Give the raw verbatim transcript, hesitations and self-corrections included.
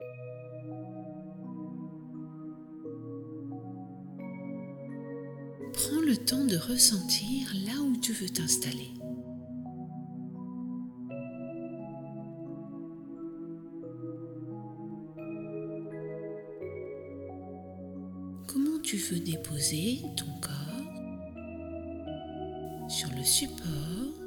Prends le temps de ressentir là où tu veux t'installer. Comment tu veux déposer ton corps sur le support